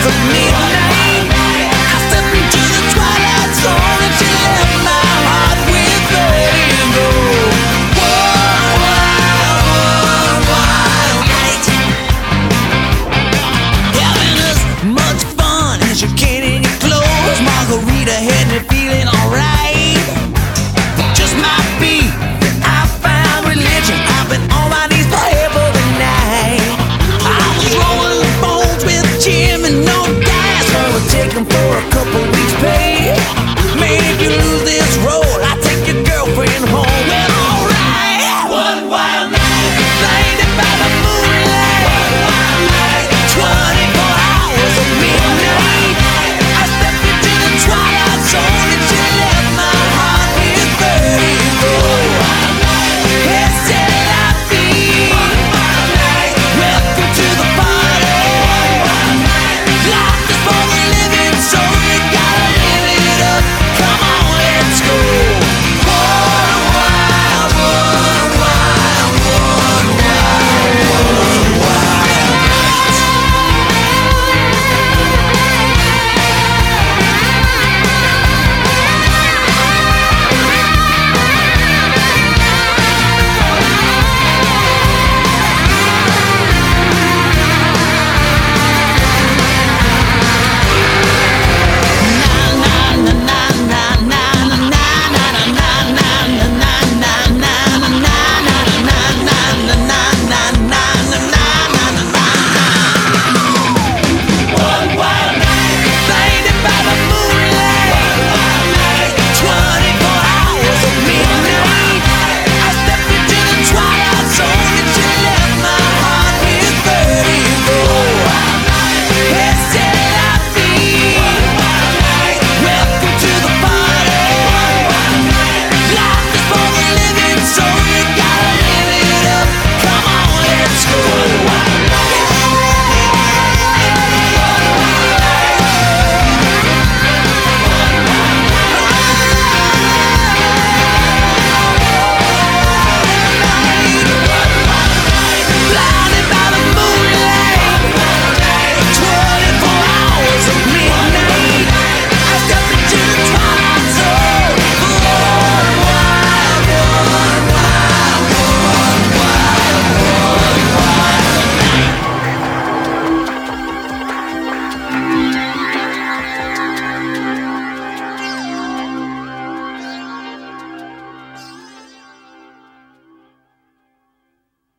of midnight, I stepped into the twilight zone and she left my heart with vertigo. Wild, wild night, having as much fun as you can in your clothes. Margarita had me feeling alright. Just might be I found religion. I've been on my knees forever the night. I was rolling the bones with Jim and no gas. We were taken for a